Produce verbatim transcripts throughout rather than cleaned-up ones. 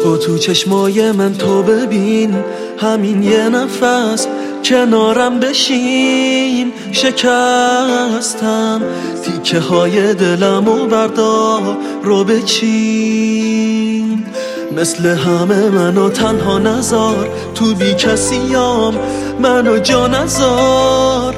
عشق تو چشمای من تو ببین، همین یه نفس کنارم بشین. شکستم تیکه های دلم و بردار رو بچین. مثل همه منو تنها نذار، تو بی کسیام منو جا نذار.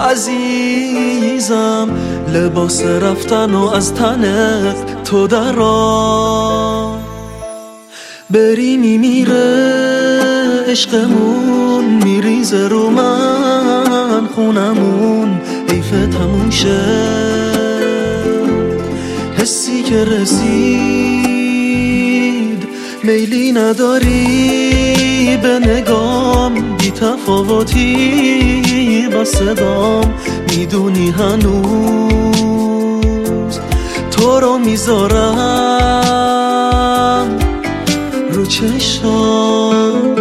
عزیزم لباس رفتن و از تنت تو درار. بری میمیره عشقمون، میریزه رو من خونمون. حیف تموم شه حسی که رسید، میلی نداری به نگام، بی تفاوتی با صدام. میدونی هنوز تو رو میذارم رو چشام.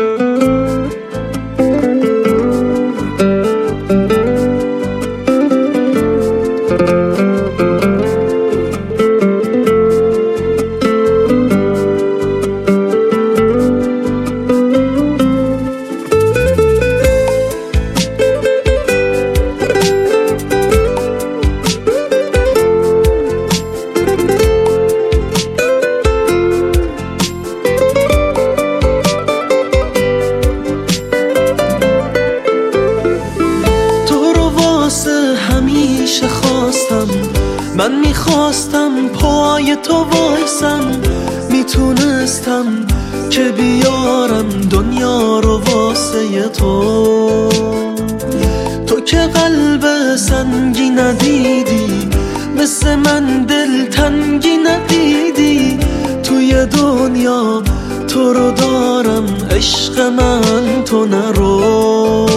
همیشه خواستم، من میخواستم پای تو وایسم. میتونستم که بیارم دنیا رو واسه تو. تو که قلب سنگی ندیدی، مثل من دل تنگی ندیدی. توی دنیا تو رو دارم عشق من، تو نرو.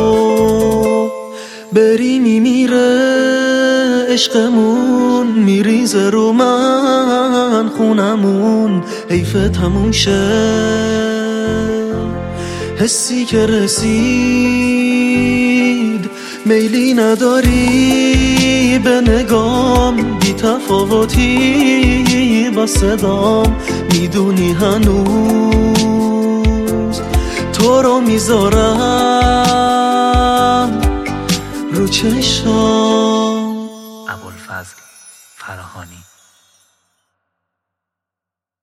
بری میمیره عشقمون، میریزه رو من خونمون. حیف تموم شه حسی که رسید، میلی نداری به نگام، بی تفاوتی با صدام. میدونی هنوز تو رو میذارم رو چشام. ابوالفضل فراهانی.